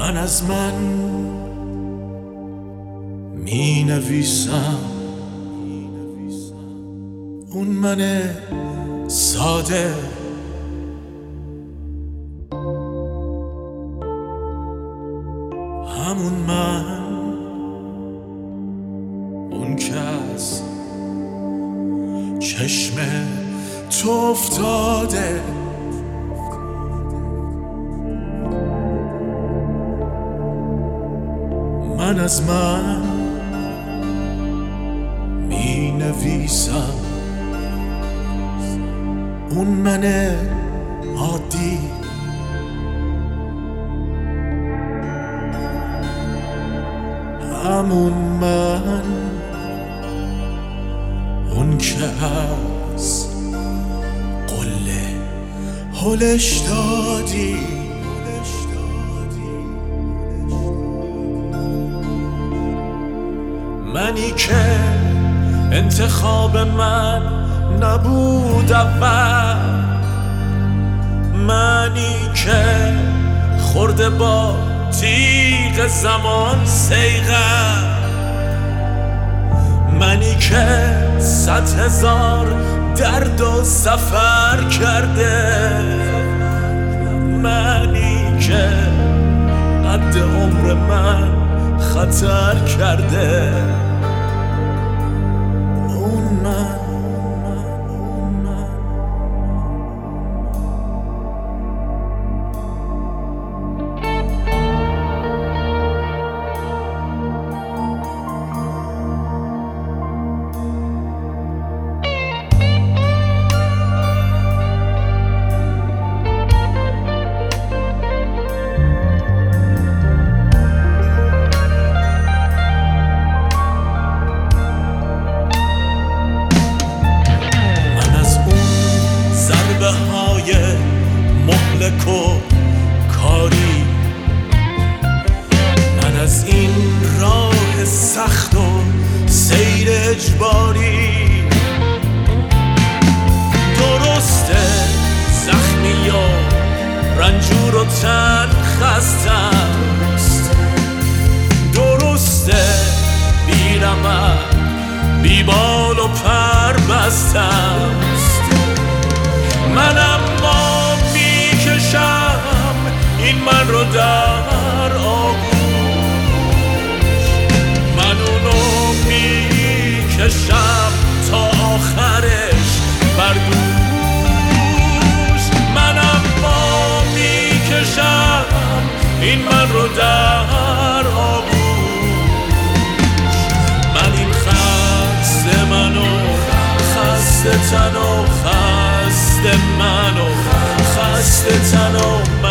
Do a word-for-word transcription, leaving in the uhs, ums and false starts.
من از من می نویسم، اون من ساده، همون من، اون کس چشم تو افتاده. من از من می نویسم، اون من عادی، همون من، اون که از قله هلش دادی. منی که انتخاب من نبود اول، منی که خورده با تیغ زمان صیقل، منی که صد هزار درد و سفر کرده، منی که قد عمر من خطر کرده. اون من مهلک و کاری، من از این راه سخت و سیر اجباری، درسته زخمی و رنجور و تن خستست، درسته بی رمق بی بال و پر بستست، من اما میکشم این من رو در آغوش، من اونو میکشم تا آخرش بر دوش، من اما میکشم این من رو در آغوش، من این خسته منو خسته تن و خسته منو خسته تن و